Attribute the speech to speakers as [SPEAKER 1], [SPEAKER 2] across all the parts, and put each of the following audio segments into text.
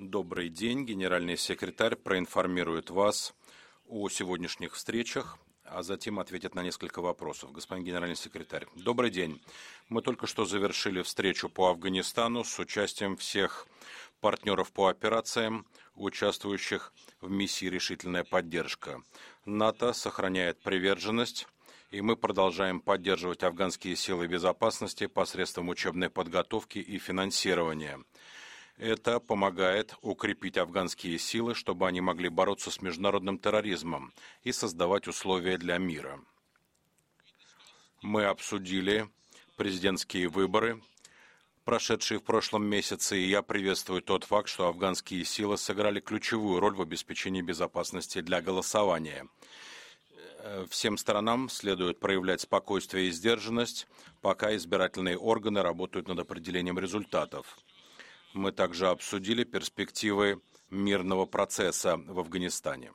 [SPEAKER 1] Добрый день. Генеральный секретарь проинформирует вас о сегодняшних встречах, а затем ответит на несколько вопросов. Господин генеральный секретарь, добрый день. Мы только что завершили встречу по Афганистану с участием всех партнеров по операциям, участвующих в миссии «Решительная поддержка». НАТО сохраняет приверженность, и мы продолжаем поддерживать афганские силы безопасности посредством учебной подготовки и финансирования. Это помогает укрепить афганские силы, чтобы они могли бороться с международным терроризмом и создавать условия для мира. Мы обсудили президентские выборы, прошедшие в прошлом месяце, и я приветствую тот факт, что афганские силы сыграли ключевую роль в обеспечении безопасности для голосования. Всем сторонам следует проявлять спокойствие и сдержанность, пока избирательные органы работают над определением результатов. Мы также обсудили перспективы мирного процесса в Афганистане.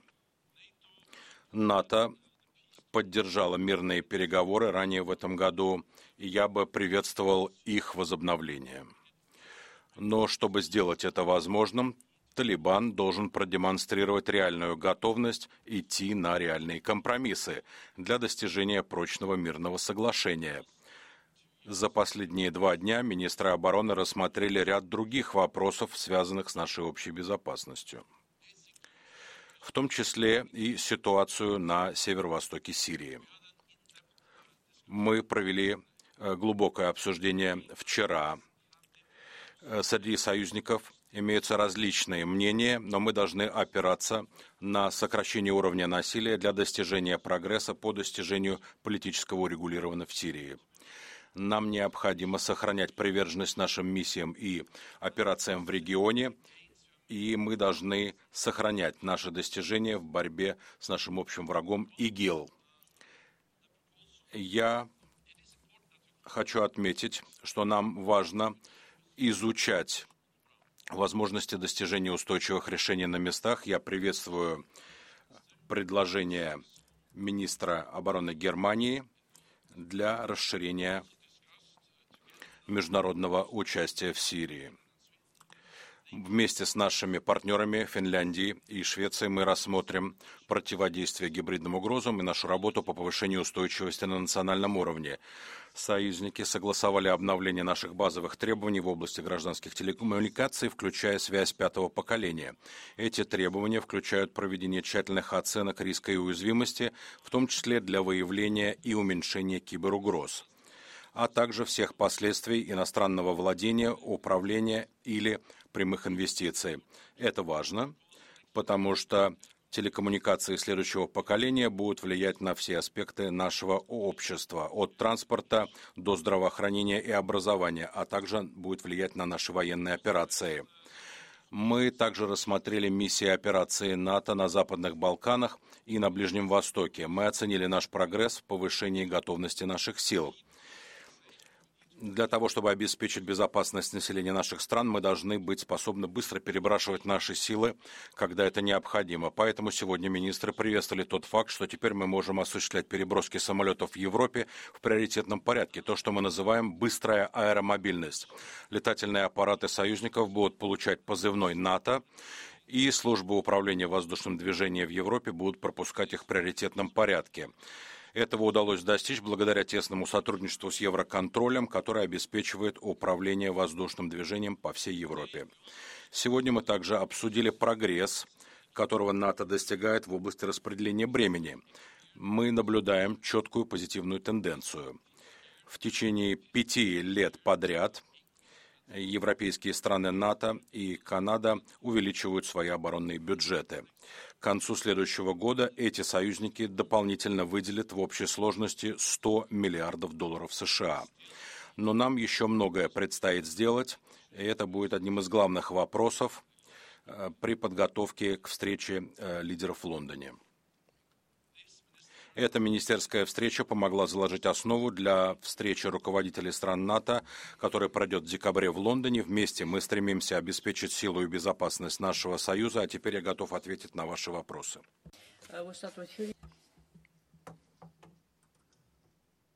[SPEAKER 1] НАТО поддержало мирные переговоры ранее в этом году, и я бы приветствовал их возобновление. Но чтобы сделать это возможным, Талибан должен продемонстрировать реальную готовность идти на реальные компромиссы для достижения прочного мирного соглашения. За последние 2 дня министры обороны рассмотрели ряд других вопросов, связанных с нашей общей безопасностью, в том числе и ситуацию на северо-востоке Сирии. Мы провели глубокое обсуждение вчера. Среди союзников имеются различные мнения, но мы должны опираться на сокращение уровня насилия для достижения прогресса по достижению политического урегулирования в Сирии. Нам необходимо сохранять приверженность нашим миссиям и операциям в регионе, и мы должны сохранять наши достижения в борьбе с нашим общим врагом ИГИЛ. Я хочу отметить, что нам важно изучать возможности достижения устойчивых решений на местах. Я приветствую предложение министра обороны Германии для расширения международного участия в Сирии. Вместе с нашими партнерами Финляндии и Швецией мы рассмотрим противодействие гибридным угрозам и нашу работу по повышению устойчивости на национальном уровне. Союзники согласовали обновление наших базовых требований в области гражданских телекоммуникаций, включая связь 5-го поколения. Эти требования включают проведение тщательных оценок риска и уязвимости, в том числе для выявления и уменьшения киберугроз, а также всех последствий иностранного владения, управления или прямых инвестиций. Это важно, потому что телекоммуникации следующего поколения будут влиять на все аспекты нашего общества, от транспорта до здравоохранения и образования, а также будет влиять на наши военные операции. Мы также рассмотрели миссии операции НАТО на Западных Балканах и на Ближнем Востоке. Мы оценили наш прогресс в повышении готовности наших сил. Для того, чтобы обеспечить безопасность населения наших стран, мы должны быть способны быстро перебрасывать наши силы, когда это необходимо. Поэтому сегодня министры приветствовали тот факт, что теперь мы можем осуществлять переброски самолетов в Европе в приоритетном порядке, то, что мы называем быстрая аэромобильность. Летательные аппараты союзников будут получать позывной НАТО, и службы управления воздушным движением в Европе будут пропускать их в приоритетном порядке. Этого удалось достичь благодаря тесному сотрудничеству с Евроконтролем, который обеспечивает управление воздушным движением по всей Европе. Сегодня мы также обсудили прогресс, которого НАТО достигает в области распределения бремени. Мы наблюдаем четкую позитивную тенденцию. В течение 5 лет подряд европейские страны НАТО и Канада увеличивают свои оборонные бюджеты. К концу следующего года эти союзники дополнительно выделят в общей сложности $100 миллиардов США. Но нам еще многое предстоит сделать, и это будет одним из главных вопросов при подготовке к встрече лидеров в Лондоне. Эта министерская встреча помогла заложить основу для встречи руководителей стран НАТО, которая пройдет в декабре в Лондоне. Вместе мы стремимся обеспечить силу и безопасность нашего союза, а теперь я готов ответить на ваши вопросы.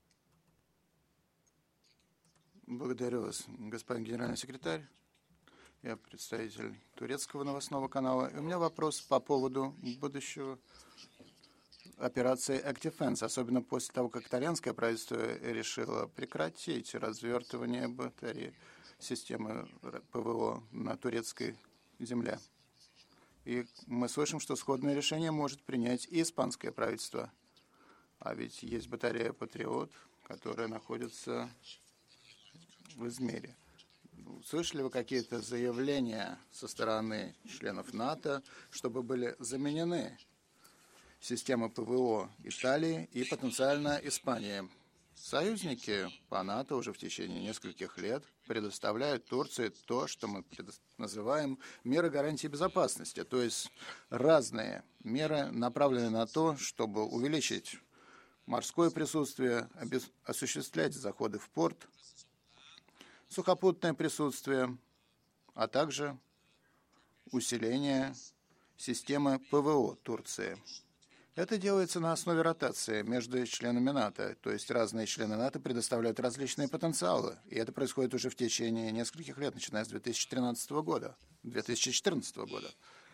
[SPEAKER 2] Благодарю вас, господин генеральный секретарь. Я представитель турецкого новостного канала. И у меня вопрос по поводу будущего операции Active Fence, особенно после того, как итальянское правительство решило прекратить развертывание батареи системы ПВО на турецкой земле. И мы слышим, что сходное решение может принять и испанское правительство. А ведь есть батарея «Патриот», которая находится в Измире. Слышали вы какие-то заявления со стороны членов НАТО, чтобы были заменены системы ПВО Италии и потенциально Испании? Союзники по НАТО уже в течение нескольких лет предоставляют Турции то, что мы называем меры гарантии безопасности, то есть разные меры, направленные на то, чтобы увеличить морское присутствие, осуществлять заходы в порт, сухопутное присутствие, а также усиление системы ПВО Турции. Это делается на основе ротации между членами НАТО, то есть разные члены НАТО предоставляют различные потенциалы, и это происходит уже в течение нескольких лет, начиная с 2013 года, 2014 года.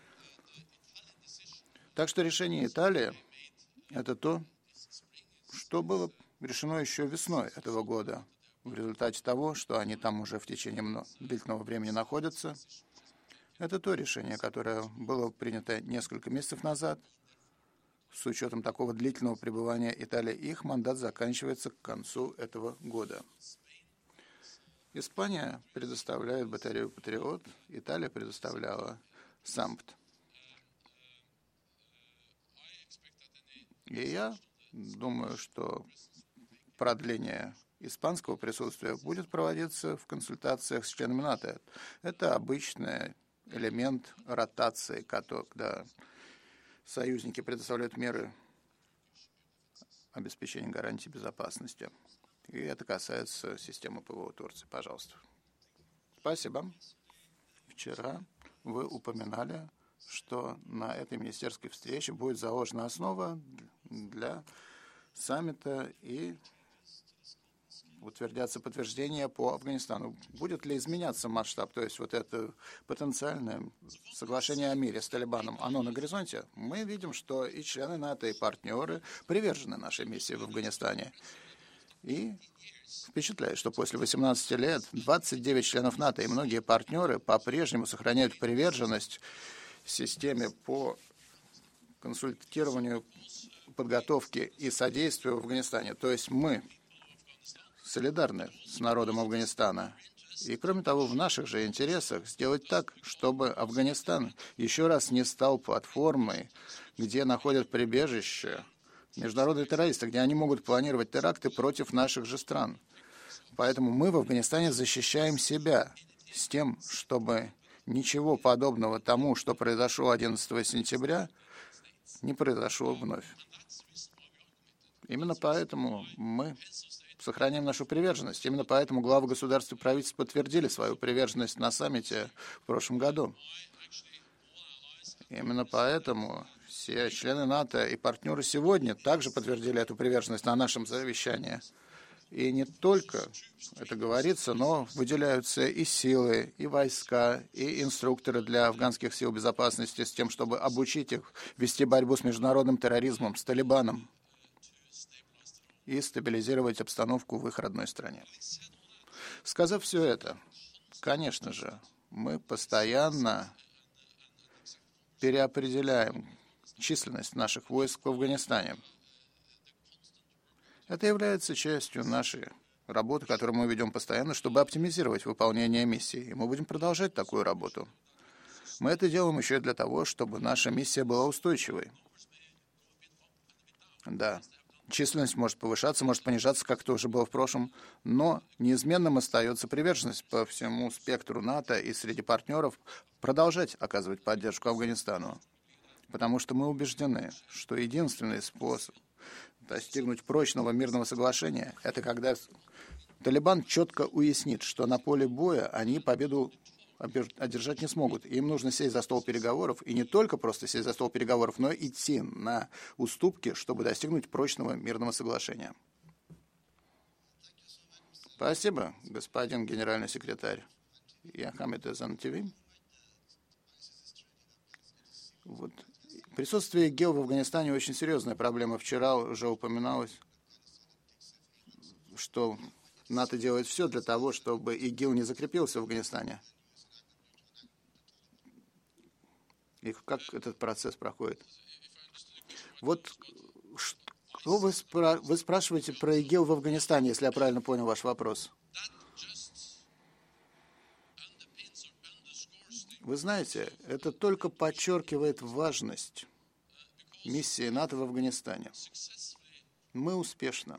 [SPEAKER 2] Так что решение Италии – это то, что было решено еще весной этого года. В результате того, что они там уже в течение длительного времени находятся, это то решение, которое было принято несколько месяцев назад. С учетом такого длительного пребывания Италии, их мандат заканчивается к концу этого года. Испания предоставляет батарею «Патриот», Италия предоставляла «Сампт». И я думаю, что продление испанского присутствия будет проводиться в консультациях с членами НАТО. Это обычный элемент ротации, когда союзники предоставляют меры обеспечения гарантии безопасности. И это касается системы ПВО Турции. Пожалуйста. Спасибо. Вчера вы упоминали, что на этой министерской встрече будет заложена основа для саммита и утвердятся подтверждения по Афганистану. Будет ли изменяться масштаб, то есть вот это потенциальное соглашение о мире с Талибаном, оно на горизонте? Мы видим, что и члены НАТО, и партнеры привержены нашей миссии в Афганистане. И впечатляет, что после 18 лет 29 членов НАТО и многие партнеры по-прежнему сохраняют приверженность системе по консультированию, подготовке и содействию в Афганистане. То есть мы солидарны с народом Афганистана. И, кроме того, в наших же интересах сделать так, чтобы Афганистан еще раз не стал платформой, где находят прибежище международные террористы, где они могут планировать теракты против наших же стран. Поэтому мы в Афганистане защищаем себя с тем, чтобы ничего подобного тому, что произошло 11 сентября, не произошло вновь. Именно поэтому мы сохраняем нашу приверженность. Именно поэтому главы государств и правительств подтвердили свою приверженность на саммите в прошлом году. Именно поэтому все члены НАТО и партнеры сегодня также подтвердили эту приверженность на нашем совещании. И не только это говорится, но выделяются и силы, и войска, и инструкторы для афганских сил безопасности с тем, чтобы обучить их вести борьбу с международным терроризмом, с Талибаном и стабилизировать обстановку в их родной стране. Сказав все это, конечно же, мы постоянно переопределяем численность наших войск в Афганистане. Это является частью нашей работы, которую мы ведем постоянно, чтобы оптимизировать выполнение миссии. И мы будем продолжать такую работу. Мы это делаем еще и для того, чтобы наша миссия была устойчивой. Да, численность может повышаться, может понижаться, как это уже было в прошлом, но неизменным остается приверженность по всему спектру НАТО и среди партнеров продолжать оказывать поддержку Афганистану. Потому что мы убеждены, что единственный способ достигнуть прочного мирного соглашения – это когда Талибан четко уяснит, что на поле боя они победу одержать не смогут. Им нужно сесть за стол переговоров, и не только просто сесть за стол переговоров, но и идти на уступки, чтобы достигнуть прочного мирного соглашения. Спасибо, господин генеральный секретарь. Я Хамид из НТВ. Вот. Присутствие ИГИЛ в Афганистане очень серьезная проблема. Вчера уже упоминалось, что НАТО делает все для того, чтобы ИГИЛ не закрепился в Афганистане. И как этот процесс проходит? Вот что вы спрашиваете про ИГИЛ в Афганистане, если я правильно понял ваш вопрос. Вы знаете, это только подчеркивает важность миссии НАТО в Афганистане. Мы успешно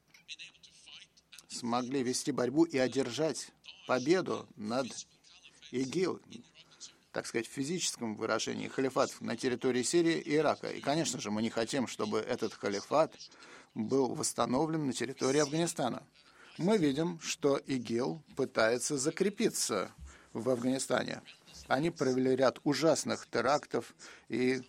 [SPEAKER 2] смогли вести борьбу и одержать победу над ИГИЛ, так сказать, в физическом выражении, халифат на территории Сирии и Ирака. И, конечно же, мы не хотим, чтобы этот халифат был восстановлен на территории Афганистана. Мы видим, что ИГИЛ пытается закрепиться в Афганистане. Они провели ряд ужасных терактов и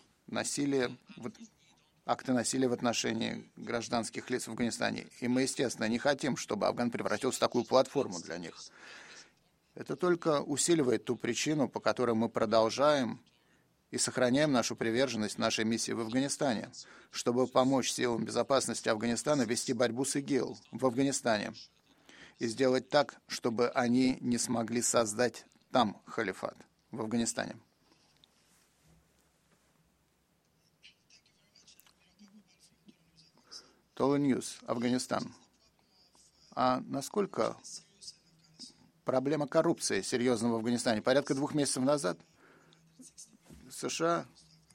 [SPEAKER 2] акты насилия в отношении гражданских лиц в Афганистане. И мы, естественно, не хотим, чтобы Афган превратился в такую платформу для них. Это только усиливает ту причину, по которой мы продолжаем и сохраняем нашу приверженность нашей миссии в Афганистане, чтобы помочь силам безопасности Афганистана вести борьбу с ИГИЛ в Афганистане и сделать так, чтобы они не смогли создать там халифат в Афганистане. Тола Ньюс, Афганистан. А насколько проблема коррупции серьезна в Афганистане? Порядка 2 месяцев назад США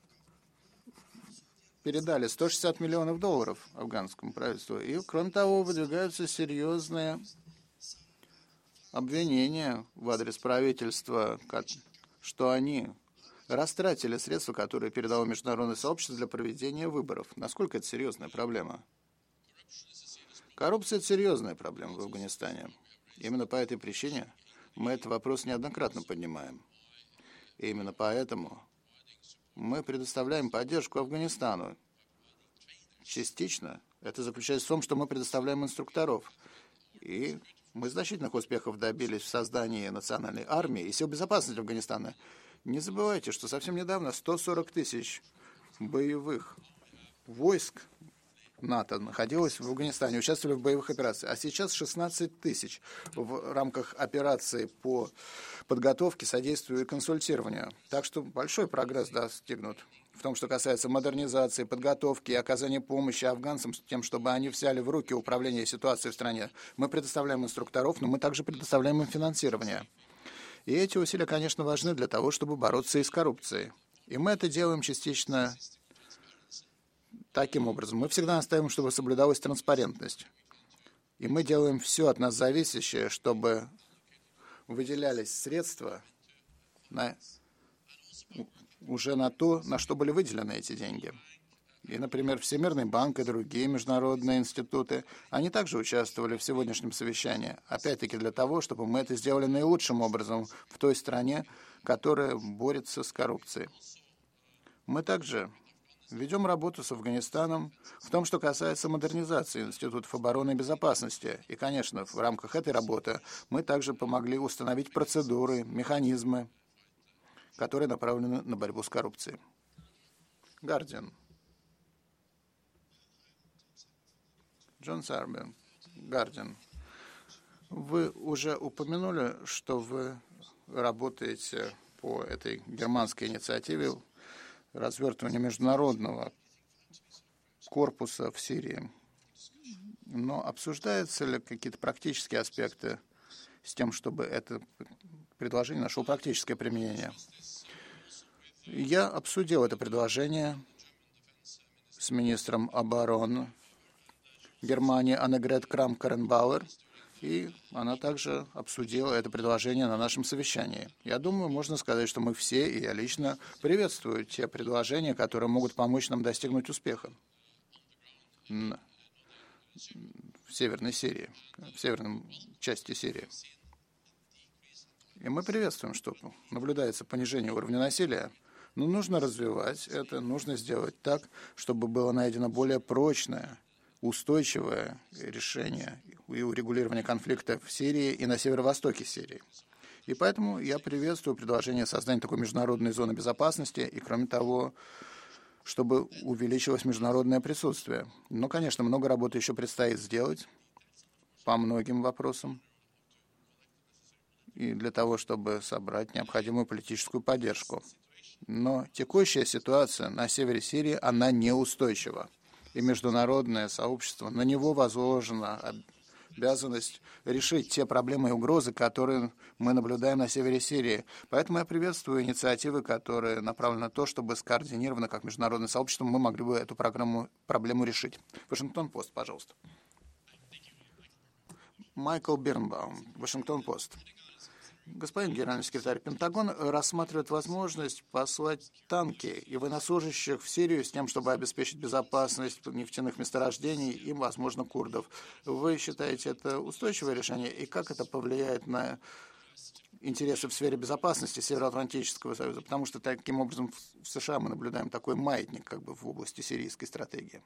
[SPEAKER 2] передали $160 миллионов афганскому правительству. И, кроме того, выдвигаются серьезные обвинения в адрес правительства, что они растратили средства, которые передало международное сообщество для проведения выборов. Насколько это серьезная проблема? Коррупция – это серьезная проблема в Афганистане. Именно по этой причине мы этот вопрос неоднократно поднимаем. И именно поэтому мы предоставляем поддержку Афганистану. Частично это заключается в том, что мы предоставляем инструкторов. И мы значительных успехов добились в создании национальной армии и сил безопасности Афганистана. Не забывайте, что совсем недавно 140 тысяч боевых войск НАТО находилось в Афганистане, участвовали в боевых операциях. А сейчас 16 тысяч в рамках операции по подготовке, содействию и консультированию. Так что большой прогресс достигнут в том, что касается модернизации, подготовки и оказания помощи афганцам с тем, чтобы они взяли в руки управление ситуацией в стране. Мы предоставляем инструкторов, но мы также предоставляем им финансирование. И эти усилия, конечно, важны для того, чтобы бороться и с коррупцией. И мы это делаем частично таким образом. Мы всегда настаиваем, чтобы соблюдалась транспарентность. И мы делаем все от нас зависящее, чтобы выделялись средства уже на то, на что были выделены эти деньги. И, например, Всемирный банк и другие международные институты, они также участвовали в сегодняшнем совещании. Опять-таки для того, чтобы мы это сделали наилучшим образом в той стране, которая борется с коррупцией. Мы также ведем работу с Афганистаном в том, что касается модернизации институтов обороны и безопасности. И, конечно, в рамках этой работы мы также помогли установить процедуры, механизмы, которые направлены на борьбу с коррупцией. Гардиан. Джон Сарби. Гардиан. Вы уже упомянули, что вы работаете по этой германской инициативе развертывания международного корпуса в Сирии. Но обсуждаются ли какие-то практические аспекты с тем, чтобы это предложение нашло практическое применение? Я обсудил это предложение с министром обороны Германии Аннегрет Крамп-Карренбауэр, и она также обсудила это предложение на нашем совещании. Я думаю, можно сказать, что мы все, и я лично, приветствую те предложения, которые могут помочь нам достигнуть успеха в Северной Сирии, в северной части Сирии. И мы приветствуем, что наблюдается понижение уровня насилия, но нужно развивать это, нужно сделать так, чтобы было найдено более прочное, устойчивое решение и урегулирование конфликта в Сирии и на северо-востоке Сирии. И поэтому я приветствую предложение создания такой международной зоны безопасности и, кроме того, чтобы увеличилось международное присутствие. Но, конечно, много работы еще предстоит сделать по многим вопросам и для того, чтобы собрать необходимую политическую поддержку. Но текущая ситуация на севере Сирии, она неустойчива. И международное сообщество, на него возложена обязанность решить те проблемы и угрозы, которые мы наблюдаем на севере Сирии. Поэтому я приветствую инициативы, которые направлены на то, чтобы скоординированно, как международное сообщество, мы могли бы эту проблему решить. Вашингтон-Пост, пожалуйста. Майкл Бирнбаум, Вашингтон-Пост. Господин генеральный секретарь, Пентагон рассматривает возможность послать танки и военнослужащих в Сирию с тем, чтобы обеспечить безопасность нефтяных месторождений и, возможно, курдов. Вы считаете это устойчивое решение? И как это повлияет на интересы в сфере безопасности Североатлантического союза? Потому что таким образом в США мы наблюдаем такой маятник как бы в области сирийской стратегии.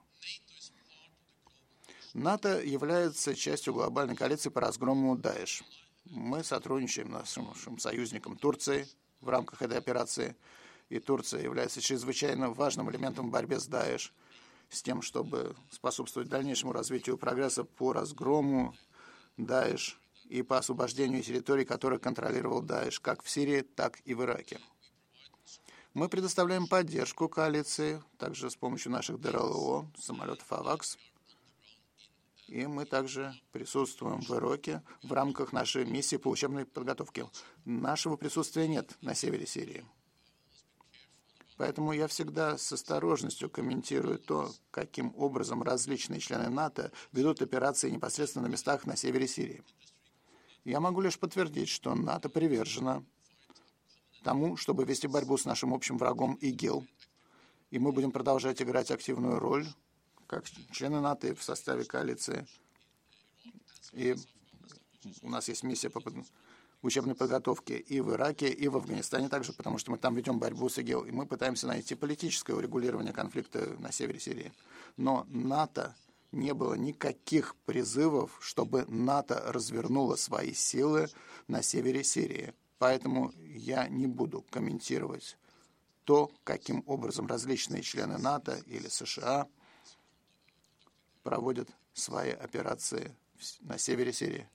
[SPEAKER 2] НАТО является частью глобальной коалиции по разгрому Даиш. Мы сотрудничаем с нашим союзником Турцией в рамках этой операции. И Турция является чрезвычайно важным элементом в борьбе с Даиш, с тем, чтобы способствовать дальнейшему развитию прогресса по разгрому Даиш и по освобождению территорий, которые контролировал Даиш как в Сирии, так и в Ираке. Мы предоставляем поддержку коалиции, также с помощью наших ДРЛО, самолетов «Авакс». И мы также присутствуем в Ираке в рамках нашей миссии по учебной подготовке. Нашего присутствия нет на севере Сирии. Поэтому я всегда с осторожностью комментирую то, каким образом различные члены НАТО ведут операции непосредственно на местах на севере Сирии. Я могу лишь подтвердить, что НАТО привержено тому, чтобы вести борьбу с нашим общим врагом ИГИЛ. И мы будем продолжать играть активную роль как члены НАТО в составе коалиции. И у нас есть миссия по учебной подготовке и в Ираке, и в Афганистане также, потому что мы там ведем борьбу с ИГИЛ. И мы пытаемся найти политическое урегулирование конфликта на севере Сирии. Но НАТО не было никаких призывов, чтобы НАТО развернуло свои силы на севере Сирии. Поэтому я не буду комментировать то, каким образом различные члены НАТО или США проводят свои операции на севере Сирии.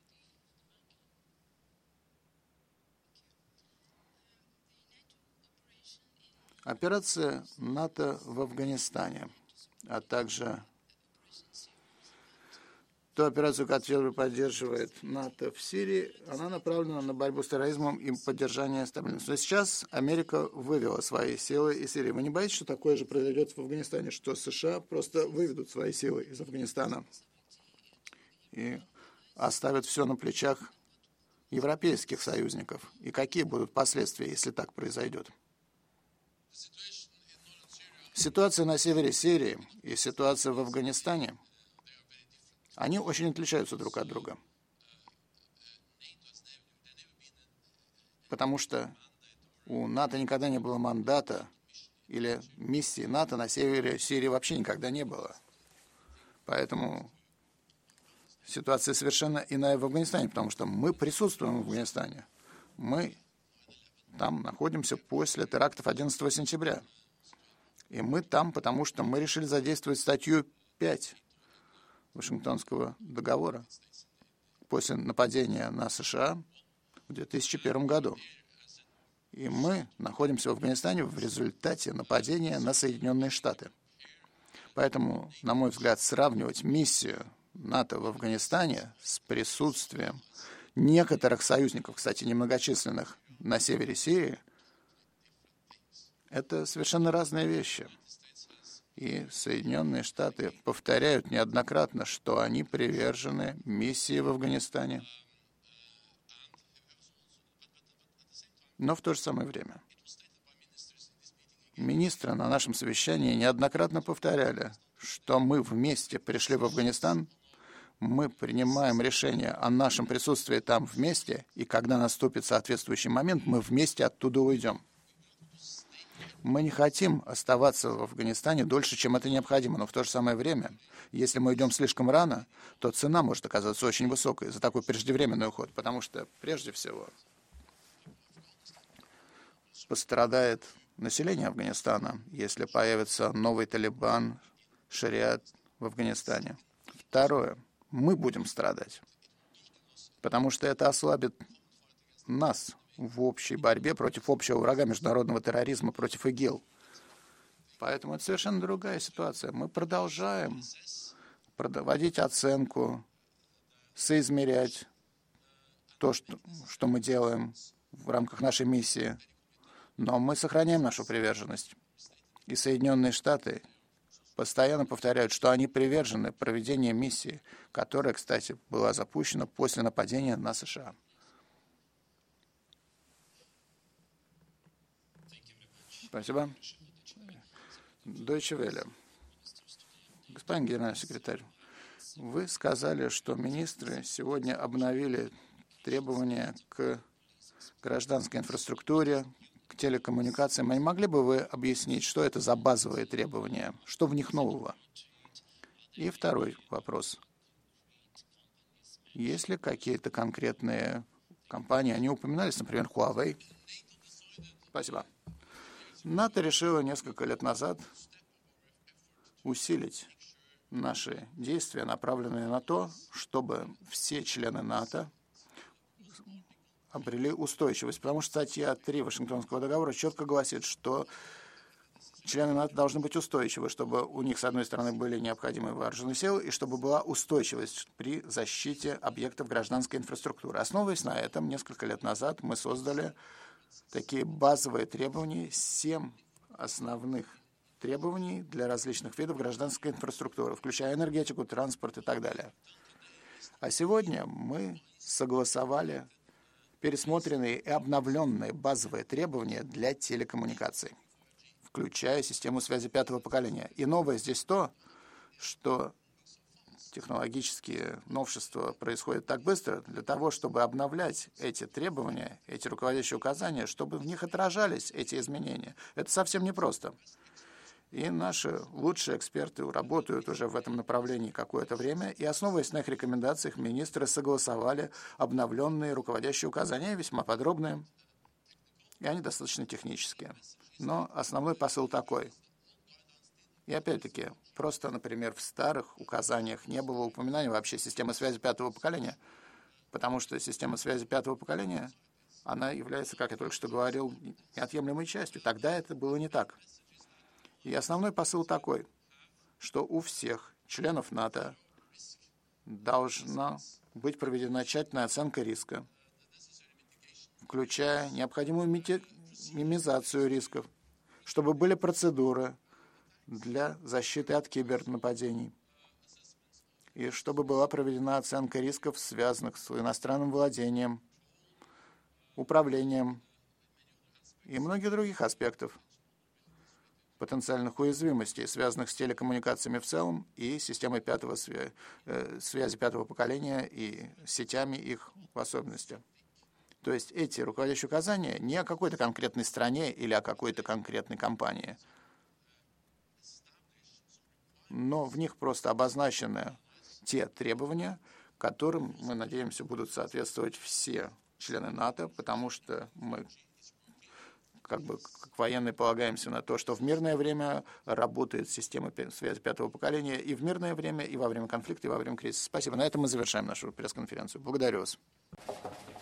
[SPEAKER 2] Операция НАТО в Афганистане, а также ту операцию, которую поддерживает НАТО в Сирии, она направлена на борьбу с терроризмом и поддержание стабильности. Но сейчас Америка вывела свои силы из Сирии. Вы не боитесь, что такое же произойдет в Афганистане, что США просто выведут свои силы из Афганистана и оставят все на плечах европейских союзников? И какие будут последствия, если так произойдет? Ситуация на севере Сирии и ситуация в Афганистане, они очень отличаются друг от друга. Потому что у НАТО никогда не было мандата или миссии НАТО на севере Сирии вообще никогда не было. Поэтому ситуация совершенно иная в Афганистане, потому что мы присутствуем в Афганистане. Мы там находимся после терактов 11 сентября. И мы там, потому что мы решили задействовать статью 5 Вашингтонского договора после нападения на США в 2001 году. И мы находимся в Афганистане в результате нападения на Соединенные Штаты. Поэтому, на мой взгляд, сравнивать миссию НАТО в Афганистане с присутствием некоторых союзников, кстати, немногочисленных, на севере Сирии, это совершенно разные вещи. И Соединенные Штаты повторяют неоднократно, что они привержены миссии в Афганистане. Но в то же самое время министры на нашем совещании неоднократно повторяли, что мы вместе пришли в Афганистан, мы принимаем решение о нашем присутствии там вместе, и когда наступит соответствующий момент, мы вместе оттуда уйдем. Мы не хотим оставаться в Афганистане дольше, чем это необходимо, но в то же самое время, если мы идем слишком рано, то цена может оказаться очень высокой за такой преждевременный уход, потому что, прежде всего, пострадает население Афганистана, если появится новый Талибан, шариат в Афганистане. Второе. Мы будем страдать, потому что это ослабит нас в общей борьбе против общего врага международного терроризма, против ИГИЛ. Поэтому это совершенно другая ситуация. Мы продолжаем проводить оценку, соизмерять то, что мы делаем в рамках нашей миссии. Но мы сохраняем нашу приверженность. И Соединенные Штаты постоянно повторяют, что они привержены проведению миссии, которая, кстати, была запущена после нападения на США. Спасибо. Deutsche Welle. Господин генеральный секретарь, вы сказали, что министры сегодня обновили требования к гражданской инфраструктуре, к телекоммуникациям. А не могли бы вы объяснить, что это за базовые требования, что в них нового? И второй вопрос. Есть ли какие-то конкретные компании, они упоминались, например, Huawei? Спасибо. НАТО решило несколько лет назад усилить наши действия, направленные на то, чтобы все члены НАТО обрели устойчивость. Потому что статья 3 Вашингтонского договора четко гласит, что члены НАТО должны быть устойчивы, чтобы у них, с одной стороны, были необходимые вооруженные силы, и чтобы была устойчивость при защите объектов гражданской инфраструктуры. Основываясь на этом, несколько лет назад мы создали такие базовые требования, 7 основных требований для различных видов гражданской инфраструктуры, включая энергетику, транспорт и так далее. А сегодня мы согласовали пересмотренные и обновленные базовые требования для телекоммуникаций, включая систему связи 5-го поколения. И новое здесь то, что технологические новшества происходят так быстро для того, чтобы обновлять эти требования, эти руководящие указания, чтобы в них отражались эти изменения. Это совсем непросто. И наши лучшие эксперты работают уже в этом направлении какое-то время, и, основываясь на их рекомендациях, министры согласовали обновленные руководящие указания, весьма подробные, и они достаточно технические. Но основной посыл такой. И опять-таки, просто, например, в старых указаниях не было упоминания вообще системы связи 5-го поколения, потому что система связи 5-го поколения, она является, как я только что говорил, неотъемлемой частью. Тогда это было не так. И основной посыл такой, что у всех членов НАТО должна быть проведена тщательная оценка риска, включая необходимую минимизацию рисков, чтобы были процедуры для защиты от кибернападений, и чтобы была проведена оценка рисков, связанных с иностранным владением, управлением и многих других аспектов потенциальных уязвимостей, связанных с телекоммуникациями в целом и системой связи 5-го поколения и сетями их в особенности. То есть эти руководящие указания не о какой-то конкретной стране или о какой-то конкретной компании, но в них просто обозначены те требования, которым, мы надеемся, будут соответствовать все члены НАТО, потому что мы, как военные, полагаемся на то, что в мирное время работает система связи 5-го поколения и в мирное время, и во время конфликта, и во время кризиса. Спасибо. На этом мы завершаем нашу пресс-конференцию. Благодарю вас.